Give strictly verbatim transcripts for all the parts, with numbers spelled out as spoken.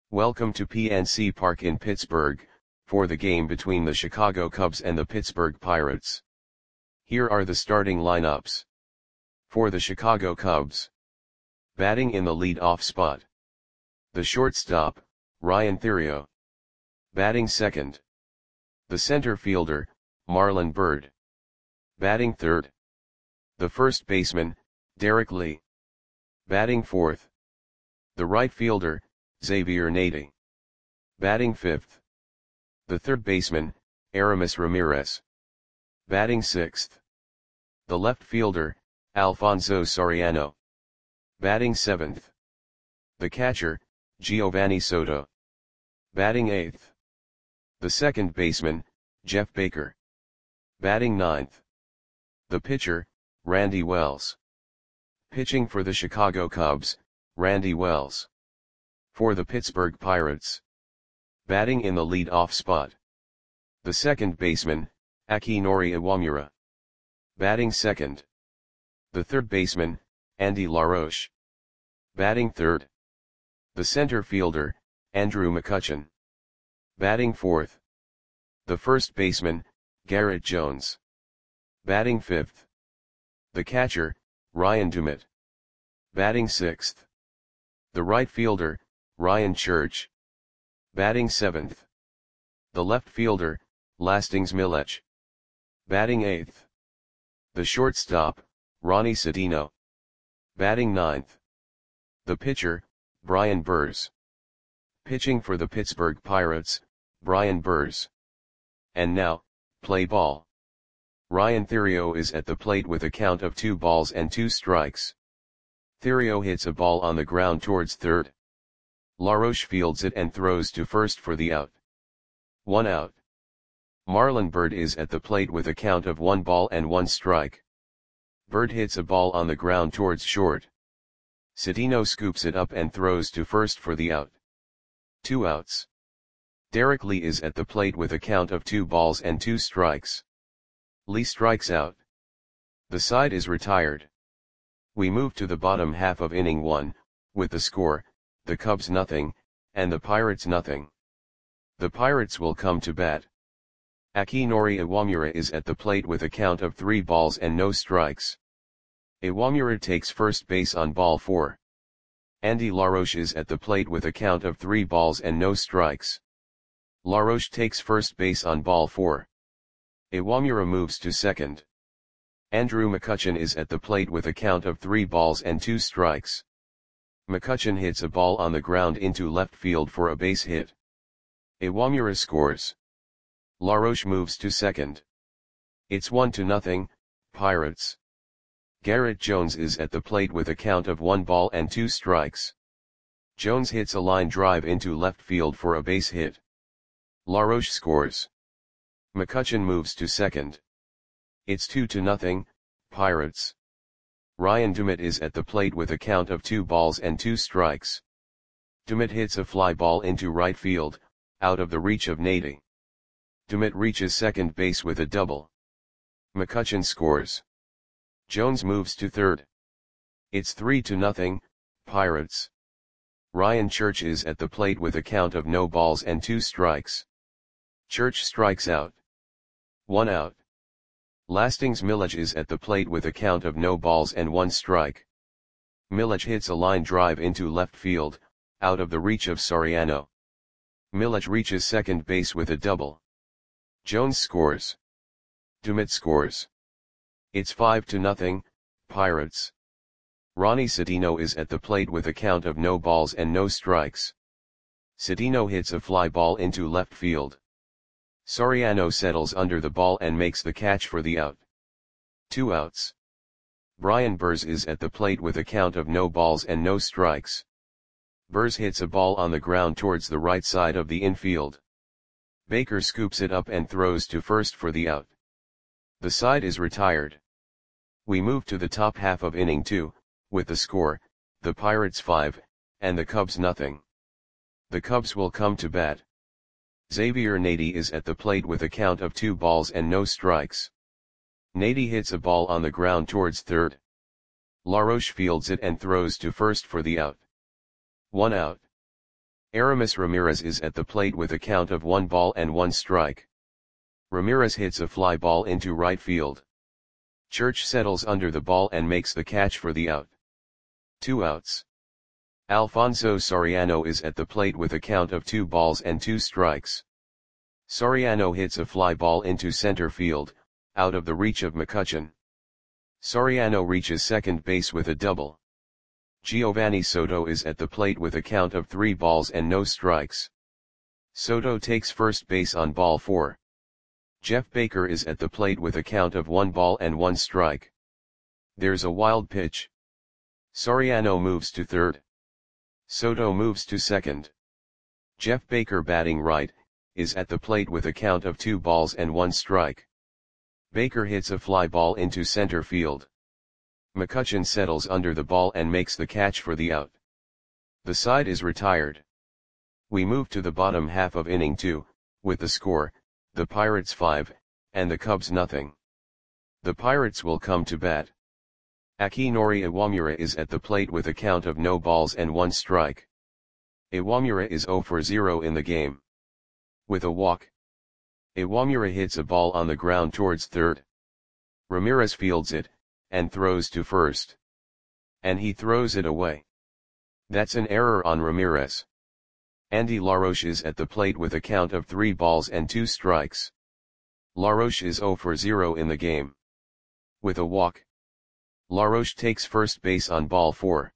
Welcome to P N C Park in Pittsburgh, for the game between the Chicago Cubs and the Pittsburgh Pirates. Here are the starting lineups. For the Chicago Cubs. Batting in the lead-off spot. The shortstop, Ryan Theriot. Batting second. The center fielder, Marlon Byrd. Batting third. The first baseman, Derek Lee. Batting fourth. The right fielder, Xavier Nady. Batting fifth. The third baseman, Aramis Ramirez. Batting sixth. The left fielder, Alfonso Soriano. Batting seventh. The catcher, Giovanni Soto. Batting eighth. The second baseman, Jeff Baker. Batting ninth. The pitcher, Randy Wells. Pitching for the Chicago Cubs, Randy Wells. For the Pittsburgh Pirates. Batting in the lead-off spot. The second baseman, Akinori Iwamura. Batting second. The third baseman, Andy LaRoche. Batting third. The center fielder, Andrew McCutchen. Batting fourth. The first baseman, Garrett Jones. Batting fifth. The catcher, Ryan Dumit. Batting sixth. The right fielder, Ryan Church. Batting seventh. The left fielder, Lastings Milech. Batting eighth. The shortstop, Ronnie Sedino. Batting ninth. The pitcher, Brian Burrs. Pitching for the Pittsburgh Pirates, Brian Burrs. And now, play ball. Ryan Theriot is at the plate with a count of two balls and two strikes. Theriot hits a ball on the ground towards third. LaRoche fields it and throws to first for the out. One out. Marlon Byrd is at the plate with a count of one ball and one strike. Byrd hits a ball on the ground towards short. Sedino scoops it up and throws to first for the out. Two outs. Derek Lee is at the plate with a count of two balls and two strikes. Lee strikes out. The side is retired. We move to the bottom half of inning one, with the score, the Cubs nothing, and the Pirates nothing. The Pirates will come to bat. Akinori Iwamura is at the plate with a count of three balls and no strikes. Iwamura takes first base on ball four. Andy LaRoche is at the plate with a count of three balls and no strikes. LaRoche takes first base on ball four. Iwamura moves to second. Andrew McCutchen is at the plate with a count of three balls and two strikes. McCutchen hits a ball on the ground into left field for a base hit. Iwamura scores. LaRoche moves to second. It's one to nothing, Pirates. Garrett Jones is at the plate with a count of one ball and two strikes. Jones hits a line drive into left field for a base hit. LaRoche scores. McCutchen moves to second. It's two to nothing, Pirates. Ryan Dumit is at the plate with a count of two balls and two strikes. Dumit hits a fly ball into right field, out of the reach of Nady. Dumit reaches second base with a double. McCutchen scores. Jones moves to third. It's three to nothing, Pirates. Ryan Church is at the plate with a count of no balls and two strikes. Church strikes out. One out. Lastings Milech is at the plate with a count of no balls and one strike. Milech hits a line drive into left field, out of the reach of Soriano. Milech reaches second base with a double. Jones scores. Dumit scores. It's five to nothing, Pirates. Ronnie Sedino is at the plate with a count of no balls and no strikes. Sedino hits a fly ball into left field. Soriano settles under the ball and makes the catch for the out. Two outs. Brian Burrs is at the plate with a count of no balls and no strikes. Burrs hits a ball on the ground towards the right side of the infield. Baker scoops it up and throws to first for the out. The side is retired. We move to the top half of inning two, with the score, the Pirates five, and the Cubs nothing. The Cubs will come to bat. Xavier Nady is at the plate with a count of two balls and no strikes. Nady hits a ball on the ground towards third. LaRoche fields it and throws to first for the out. One out. Aramis Ramirez is at the plate with a count of one ball and one strike. Ramirez hits a fly ball into right field. Church settles under the ball and makes the catch for the out. Two outs. Alfonso Soriano is at the plate with a count of two balls and two strikes. Soriano hits a fly ball into center field, out of the reach of McCutchen. Soriano reaches second base with a double. Giovanni Soto is at the plate with a count of three balls and no strikes. Soto takes first base on ball four. Jeff Baker is at the plate with a count of one ball and one strike. There's a wild pitch. Soriano moves to third. Soto moves to second. Jeff Baker, batting right, is at the plate with a count of two balls and one strike. Baker hits a fly ball into center field. McCutchen settles under the ball and makes the catch for the out. The side is retired. We move to the bottom half of inning two, with the score, the Pirates five, and the Cubs nothing. The Pirates will come to bat. Akinori Iwamura is at the plate with a count of no balls and one strike. Iwamura is zero for zero in the game. With a walk, Iwamura hits a ball on the ground towards third. Ramirez fields it, and throws to first. And he throws it away. That's an error on Ramirez. Andy LaRoche is at the plate with a count of three balls and two strikes. LaRoche is zero for zero in the game. With a walk, LaRoche takes first base on ball four.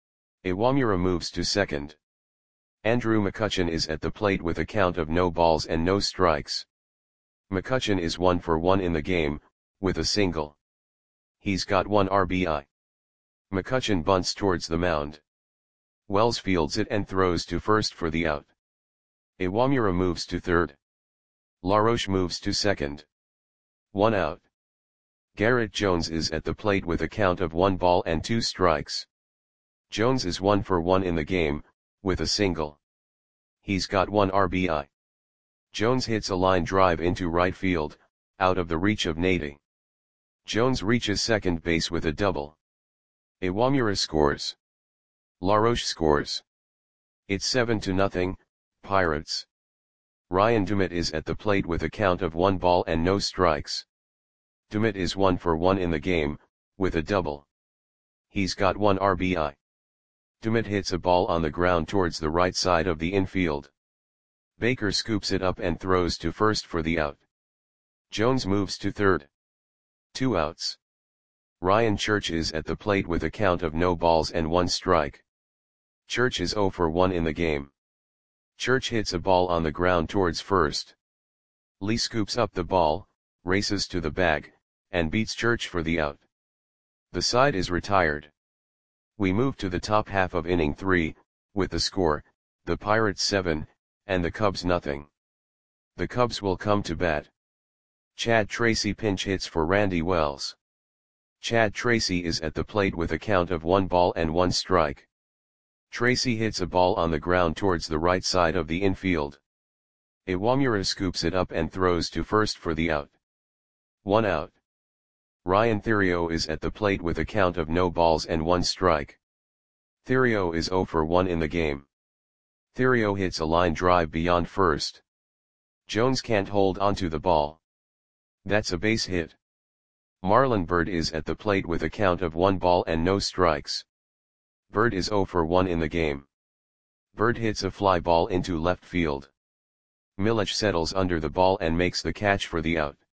Iwamura moves to second. Andrew McCutchen is at the plate with a count of no balls and no strikes. McCutchen is one for one in the game, with a single. He's got one R B I. McCutchen bunts towards the mound. Wells fields it and throws to first for the out. Iwamura moves to third. LaRoche moves to second. One out. Garrett Jones is at the plate with a count of one ball and two strikes. Jones is one for one in the game, with a single. He's got one R B I. Jones hits a line drive into right field, out of the reach of Nady. Jones reaches second base with a double. Iwamura scores. LaRoche scores. It's seven to nothing, Pirates. Ryan Dumit is at the plate with a count of one ball and no strikes. Dumit is one for one in the game, with a double. He's got one R B I. Dumit hits a ball on the ground towards the right side of the infield. Baker scoops it up and throws to first for the out. Jones moves to third. Two outs. Ryan Church is at the plate with a count of no balls and one strike. Church is zero for one in the game. Church hits a ball on the ground towards first. Lee scoops up the ball, races to the bag, and beats Church for the out. The side is retired. We move to the top half of inning three, with the score, the Pirates seven, and the Cubs nothing. The Cubs will come to bat. Chad Tracy pinch hits for Randy Wells. Chad Tracy is at the plate with a count of one ball and one strike. Tracy hits a ball on the ground towards the right side of the infield. Iwamura scoops it up and throws to first for the out. One out. Ryan Theriot is at the plate with a count of no balls and one strike. Theriot is zero for one in the game. Theriot hits a line drive beyond first. Jones can't hold onto the ball. That's a base hit. Marlon Byrd is at the plate with a count of one ball and no strikes. Byrd is zero for one in the game. Byrd hits a fly ball into left field. Milich settles under the ball and makes the catch for the out.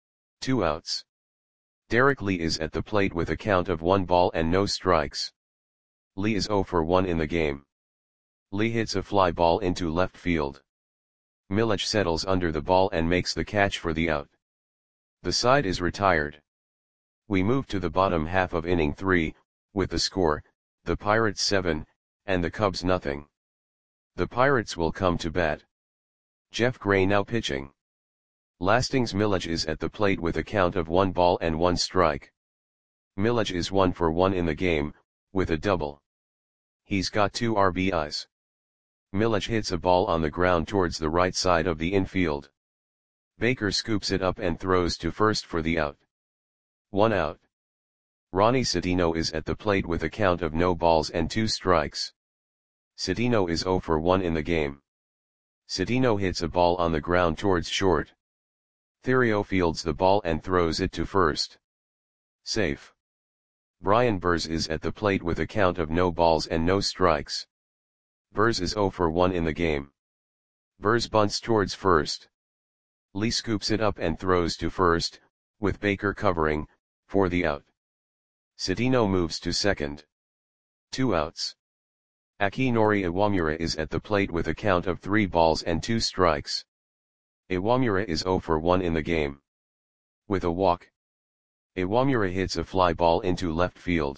Two outs. Derek Lee is at the plate with a count of one ball and no strikes. Lee is zero for one in the game. Lee hits a fly ball into left field. Milich settles under the ball and makes the catch for the out. The side is retired. We move to the bottom half of inning three, with the score, the Pirates seven, and the Cubs nothing. The Pirates will come to bat. Jeff Gray now pitching. Lastings Milich is at the plate with a count of one ball and one strike. Milich is one for one in the game, with a double. He's got two R B Is. Milich hits a ball on the ground towards the right side of the infield. Baker scoops it up and throws to first for the out. One out. Ronnie Sedino is at the plate with a count of no balls and two strikes. Citino is zero for one in the game. Citino hits a ball on the ground towards short. Thério fields the ball and throws it to first. Safe. Brian Burrs is at the plate with a count of no balls and no strikes. Burrs is zero for one in the game. Burrs bunts towards first. Lee scoops it up and throws to first, with Baker covering, for the out. Citino moves to second. Two outs. Akinori Iwamura is at the plate with a count of three balls and two strikes. Iwamura is zero for one in the game. With a walk. Iwamura hits a fly ball into left field.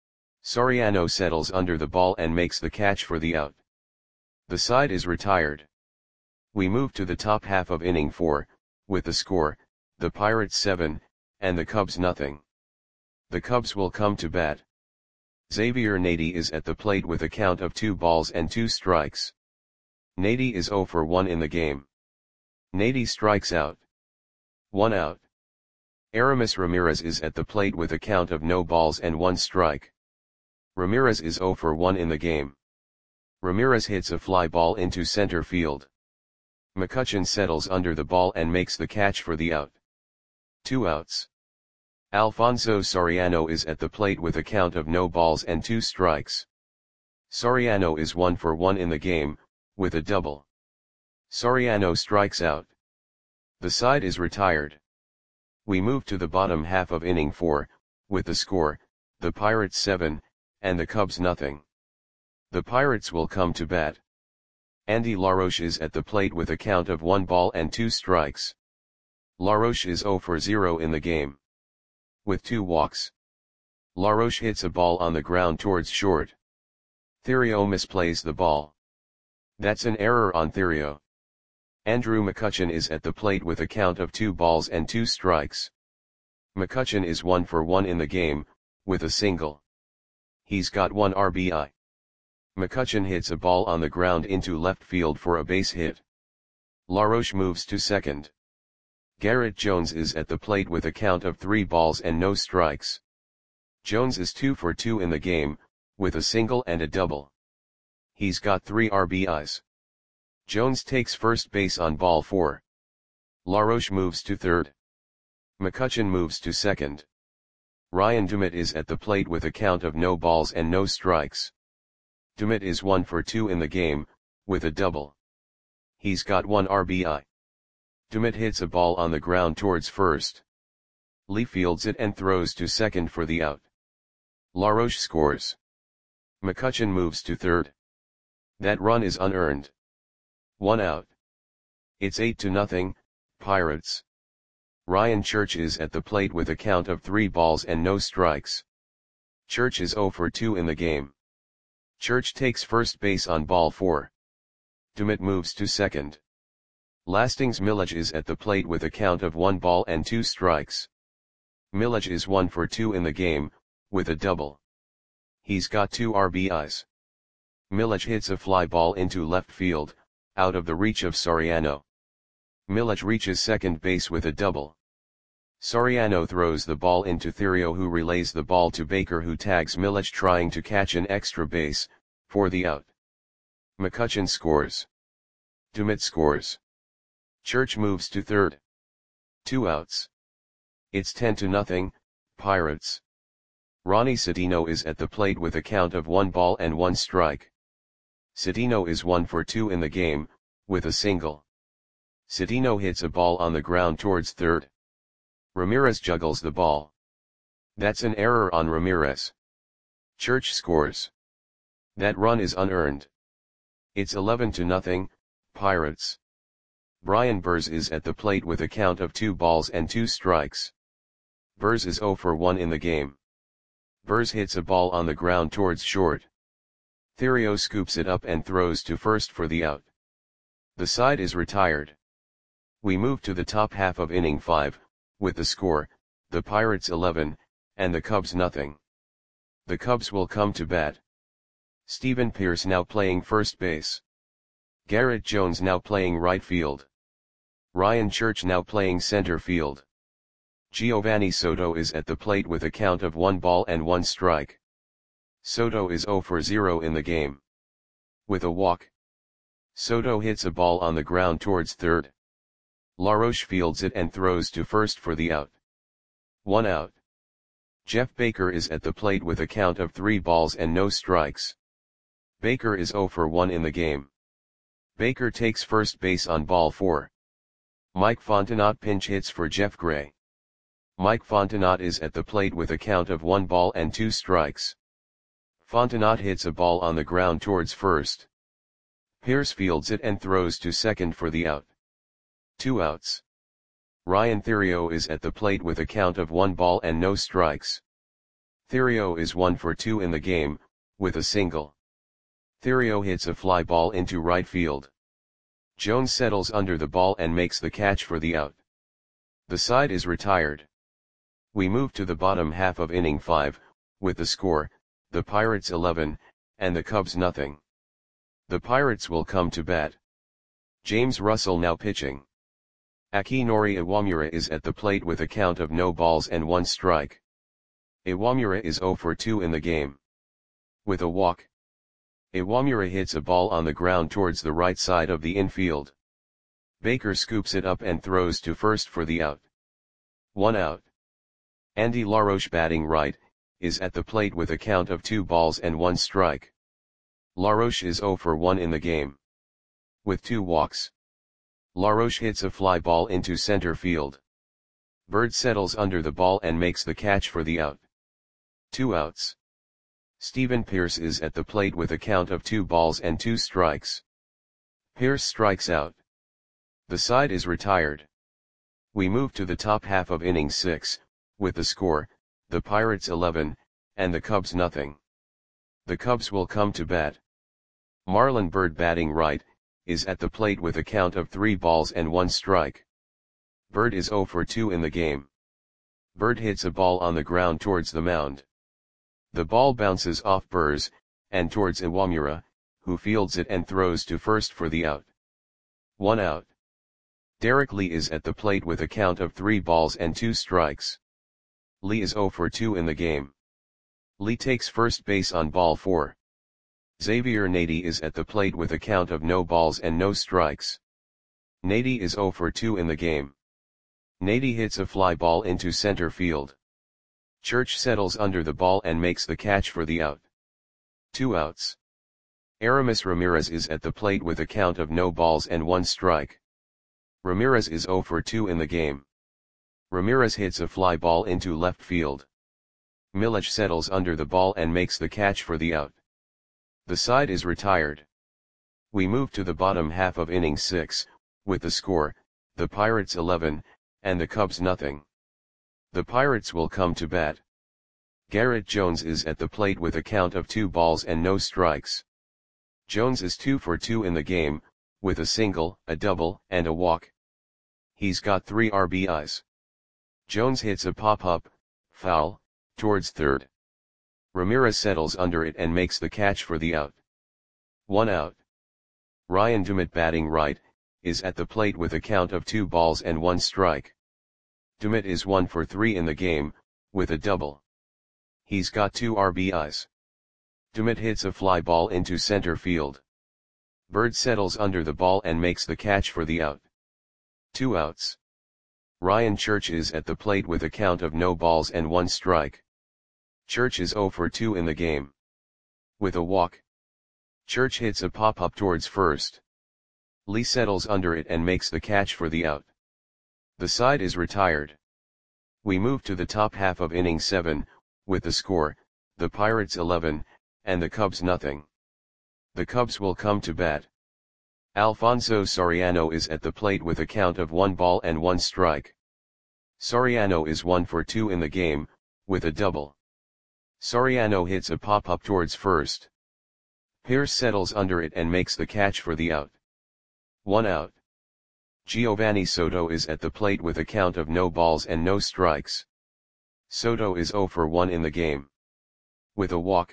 Soriano settles under the ball and makes the catch for the out. The side is retired. We move to the top half of inning four, with the score, the Pirates seven, and the Cubs nothing. The Cubs will come to bat. Xavier Nady is at the plate with a count of two balls and two strikes. Nady is zero for one in the game. Nady strikes out. One out. Aramis Ramirez is at the plate with a count of no balls and one strike. Ramirez is zero for one in the game. Ramirez hits a fly ball into center field. McCutchen settles under the ball and makes the catch for the out. Two outs. Alfonso Soriano is at the plate with a count of no balls and two strikes. Soriano is one for one in the game, with a double. Soriano strikes out. The side is retired. We move to the bottom half of inning four, with the score, the Pirates seven, and the Cubs nothing. The Pirates will come to bat. Andy LaRoche is at the plate with a count of one ball and two strikes. LaRoche is zero for zero in the game. With two walks. LaRoche hits a ball on the ground towards short. Thério misplays the ball. That's an error on Thério. Andrew McCutchen is at the plate with a count of two balls and two strikes. McCutchen is one for one in the game, with a single. He's got one R B I. McCutchen hits a ball on the ground into left field for a base hit. LaRoche moves to second. Garrett Jones is at the plate with a count of three balls and no strikes. Jones is two for two in the game, with a single and a double. He's got three R B Is. Jones takes first base on ball four. LaRoche moves to third. McCutchen moves to second. Ryan Dumit is at the plate with a count of no balls and no strikes. Dumit is one for two in the game, with a double. He's got one R B I. Dumit hits a ball on the ground towards first. Lee fields it and throws to second for the out. LaRoche scores. McCutchen moves to third. That run is unearned. One out. It's eight to nothing, Pirates. Ryan Church is at the plate with a count of three balls and no strikes. Church is zero for two in the game. Church takes first base on ball four. Dumit moves to second. Lastings Milledge is at the plate with a count of one ball and two strikes. Milledge is one for two in the game, with a double. He's got two R B Is. Milledge hits a fly ball into left field, out of the reach of Soriano. Milledge reaches second base with a double. Soriano throws the ball into Thério, who relays the ball to Baker, who tags Milledge trying to catch an extra base, for the out. McCutchen scores. Dumit scores. Church moves to third. Two outs. It's ten to nothing, Pirates. Ronnie Citino is at the plate with a count of one ball and one strike. Citino is one for two in the game, with a single. Citino hits a ball on the ground towards third. Ramirez juggles the ball. That's an error on Ramirez. Church scores. That run is unearned. It's eleven to nothing, Pirates. Brian Burrs is at the plate with a count of two balls and two strikes. Burrs is zero for one in the game. Burrs hits a ball on the ground towards short. Thério scoops it up and throws to first for the out. The side is retired. We move to the top half of inning five, with the score, the Pirates eleven, and the Cubs nothing. The Cubs will come to bat. Stephen Pearce now playing first base. Garrett Jones now playing right field. Ryan Church now playing center field. Giovanni Soto is at the plate with a count of one ball and one strike. Soto is zero for zero in the game. With a walk, Soto hits a ball on the ground towards third. LaRoche fields it and throws to first for the out. One out. Jeff Baker is at the plate with a count of three balls and no strikes. Baker is zero for one in the game. Baker takes first base on ball four. Mike Fontenot pinch hits for Jeff Gray. Mike Fontenot is at the plate with a count of one ball and two strikes. Fontenot hits a ball on the ground towards first. Pierce fields it and throws to second for the out. Two outs. Ryan Theriot is at the plate with a count of one ball and no strikes. Theriot is one for two in the game, with a single. Theriot hits a fly ball into right field. Jones settles under the ball and makes the catch for the out. The side is retired. We move to the bottom half of inning five, with the score, the Pirates eleven, and the Cubs nothing. The Pirates will come to bat. James Russell now pitching. Akinori Iwamura is at the plate with a count of no balls and one strike. Iwamura is zero for two in the game. With a walk, Iwamura hits a ball on the ground towards the right side of the infield. Baker scoops it up and throws to first for the out. One out. Andy LaRoche batting right, is at the plate with a count of two balls and one strike. LaRoche is zero for one in the game. With two walks, LaRoche hits a fly ball into center field. Bird settles under the ball and makes the catch for the out. Two outs. Stephen Pierce is at the plate with a count of two balls and two strikes. Pierce strikes out. The side is retired. We move to the top half of inning six, with the score, the Pirates eleven, and the Cubs nothing. The Cubs will come to bat. Marlon Byrd batting right, is at the plate with a count of three balls and one strike. Byrd is zero for two in the game. Byrd hits a ball on the ground towards the mound. The ball bounces off Burrs, and towards Iwamura, who fields it and throws to first for the out. One out. Derek Lee is at the plate with a count of three balls and two strikes. Lee is zero for two in the game. Lee takes first base on ball four. Xavier Nady is at the plate with a count of no balls and no strikes. Nady is zero for two in the game. Nady hits a fly ball into center field. Church settles under the ball and makes the catch for the out. Two outs. Aramis Ramirez is at the plate with a count of no balls and one strike. Ramirez is zero for two in the game. Ramirez hits a fly ball into left field. Milich settles under the ball and makes the catch for the out. The side is retired. We move to the bottom half of inning six, with the score, the Pirates eleven, and the Cubs nothing. The Pirates will come to bat. Garrett Jones is at the plate with a count of two balls and no strikes. Jones is two for two in the game, with a single, a double, and a walk. He's got three R B Is. Jones hits a pop-up, foul, towards third. Ramirez settles under it and makes the catch for the out. One out. Ryan Dumit batting right, is at the plate with a count of two balls and one strike. Dumit is one for three in the game, with a double. He's got two R B Is. Dumit hits a fly ball into center field. Bird settles under the ball and makes the catch for the out. Two outs. Ryan Church is at the plate with a count of no balls and one strike. Church is zero for two in the game. With a walk, Church hits a pop-up towards first. Lee settles under it and makes the catch for the out. The side is retired. We move to the top half of inning seven, with the score, the Pirates eleven, and the Cubs nothing. The Cubs will come to bat. Alfonso Soriano is at the plate with a count of one ball and one strike. Soriano is one for two in the game, with a double. Soriano hits a pop-up towards first. Pierce settles under it and makes the catch for the out. One out. Giovanni Soto is at the plate with a count of no balls and no strikes. Soto is zero for one in the game. With a walk,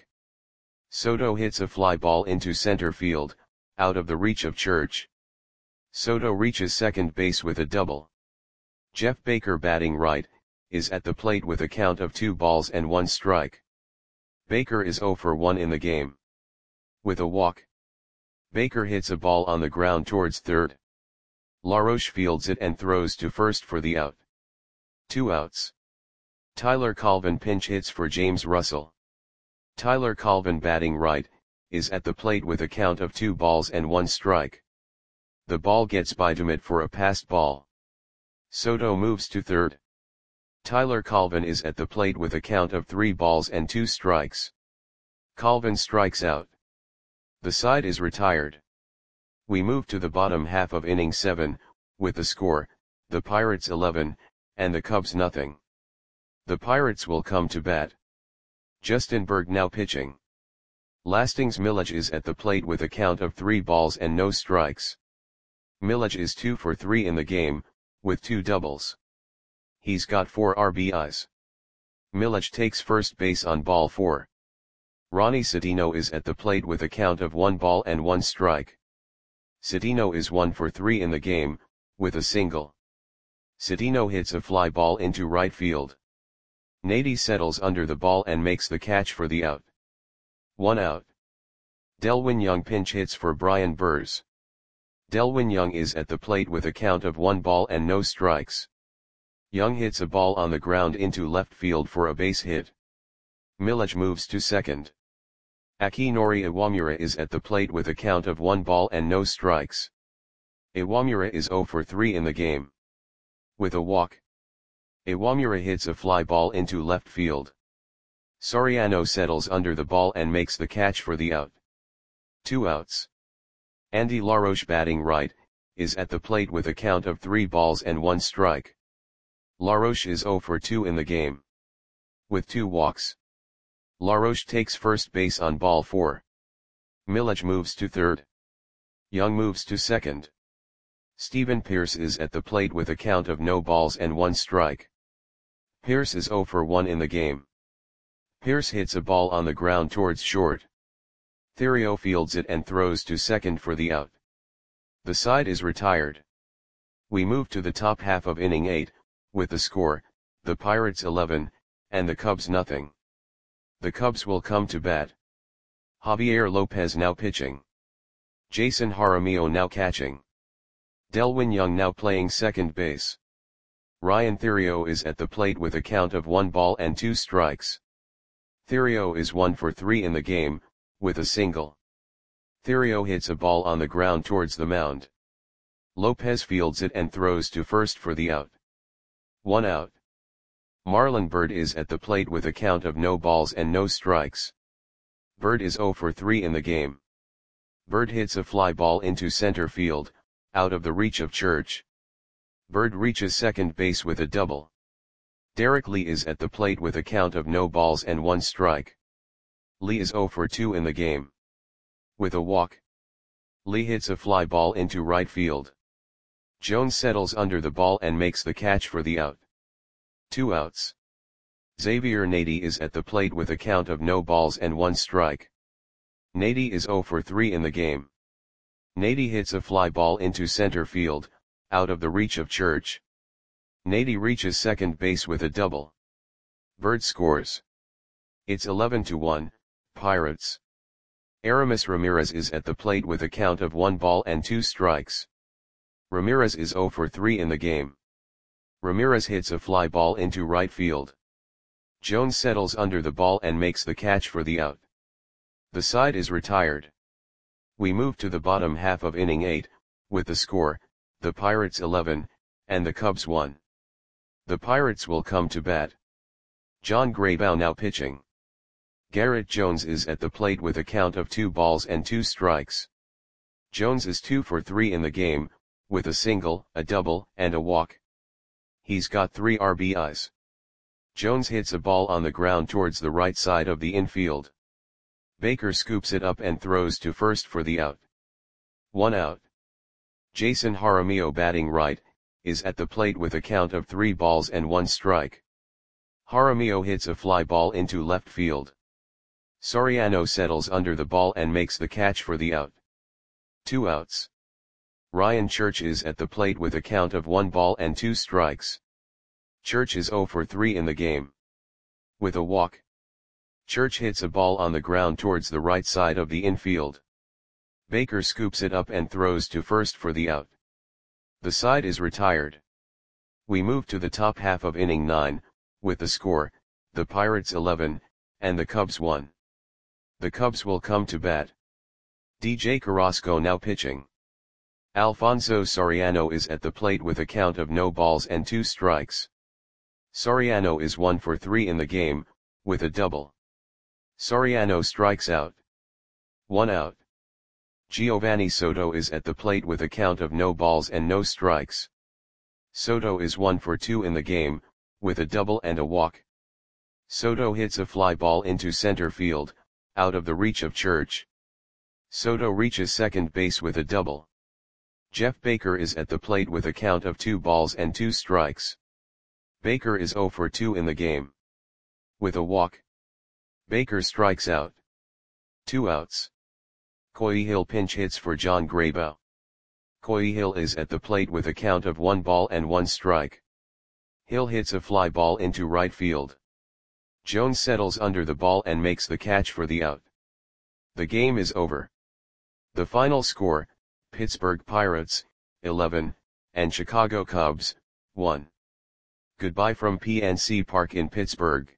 Soto hits a fly ball into center field, out of the reach of Church. Soto reaches second base with a double. Jeff Baker batting right, is at the plate with a count of two balls and one strike. Baker is zero for one in the game. With a walk, Baker hits a ball on the ground towards third. LaRoche fields it and throws to first for the out. Two outs. Tyler Colvin pinch hits for James Russell. Tyler Colvin, batting right, is at the plate with a count of two balls and one strike. The ball gets by Dumit for a passed ball. Soto moves to third. Tyler Colvin is at the plate with a count of three balls and two strikes. Colvin strikes out. The side is retired. We move to the bottom half of inning seven, with the score, the Pirates eleven, and the Cubs nothing. The Pirates will come to bat. Justin Berg now pitching. Lastings Milledge is at the plate with a count of three balls and no strikes. Milledge is two for three in the game, with two doubles. He's got four R B Is. Milledge takes first base on ball four. Ronnie Cedeno is at the plate with a count of one ball and one strike. Cedeno is one for three in the game, with a single. Cedeno hits a fly ball into right field. Nady settles under the ball and makes the catch for the out. One out. Delwin Young pinch hits for Brian Burrs. Delwin Young is at the plate with a count of one ball and no strikes. Young hits a ball on the ground into left field for a base hit. Milledge moves to second. Akinori Iwamura is at the plate with a count of one ball and no strikes. Iwamura is zero for three in the game. With a walk. Iwamura hits a fly ball into left field. Soriano settles under the ball and makes the catch for the out. Two outs. Andy LaRoche, batting right, is at the plate with a count of three balls and one strike. LaRoche is zero for two in the game. With two walks. LaRoche takes first base on ball four. Milledge moves to third. Young moves to second. Stephen Pierce is at the plate with a count of no balls and one strike. Pierce is zero for one in the game. Pierce hits a ball on the ground towards short. Theriot fields it and throws to second for the out. The side is retired. We move to the top half of inning eight, with the score, the Pirates eleven, and the Cubs nothing. The Cubs will come to bat. Javier Lopez now pitching. Jason Jaramillo now catching. Delwin Young now playing second base. Ryan Theriot is at the plate with a count of one ball and two strikes. Theriot is one for three in the game, with a single. Theriot hits a ball on the ground towards the mound. Lopez fields it and throws to first for the out. One out. Marlon Byrd is at the plate with a count of no balls and no strikes. Byrd is zero for three in the game. Byrd hits a fly ball into center field, out of the reach of Church. Byrd reaches second base with a double. Derek Lee is at the plate with a count of no balls and one strike. Lee is zero for two in the game. With a walk. Lee hits a fly ball into right field. Jones settles under the ball and makes the catch for the out. Two outs. Xavier Nady is at the plate with a count of no balls and one strike. Nady is zero for three in the game. Nady hits a fly ball into center field, out of the reach of Church. Nady reaches second base with a double. Byrd scores. It's eleven to one, Pirates. Aramis Ramirez is at the plate with a count of one ball and two strikes. Ramirez is zero for three in the game. Ramirez hits a fly ball into right field. Jones settles under the ball and makes the catch for the out. The side is retired. We move to the bottom half of inning eight, with the score, the Pirates eleven, and the Cubs one. The Pirates will come to bat. John Graybow now pitching. Garrett Jones is at the plate with a count of two balls and two strikes. Jones is two for three in the game, with a single, a double, and a walk. He's got three R B Is. Jones hits a ball on the ground towards the right side of the infield. Baker scoops it up and throws to first for the out. One out. Jason Jaramillo, batting right, is at the plate with a count of three balls and one strike. Jaramillo hits a fly ball into left field. Soriano settles under the ball and makes the catch for the out. Two outs. Ryan Church is at the plate with a count of one ball and two strikes. Church is zero for three in the game. With a walk. Church hits a ball on the ground towards the right side of the infield. Baker scoops it up and throws to first for the out. The side is retired. We move to the top half of inning nine, with the score, the Pirates eleven, and the Cubs one. The Cubs will come to bat. D J Carrasco now pitching. Alfonso Soriano is at the plate with a count of no balls and two strikes. Soriano is one for three in the game, with a double. Soriano strikes out. One out. Giovanni Soto is at the plate with a count of no balls and no strikes. Soto is one for two in the game, with a double and a walk. Soto hits a fly ball into center field, out of the reach of Church. Soto reaches second base with a double. Jeff Baker is at the plate with a count of two balls and two strikes. Baker is zero for two in the game. With a walk. Baker strikes out. Two outs. Coy Hill pinch hits for John Graybow. Coy Hill is at the plate with a count of one ball and one strike. Hill hits a fly ball into right field. Jones settles under the ball and makes the catch for the out. The game is over. The final score, Pittsburgh Pirates, eleven, and Chicago Cubs, one. Goodbye from P N C Park in Pittsburgh.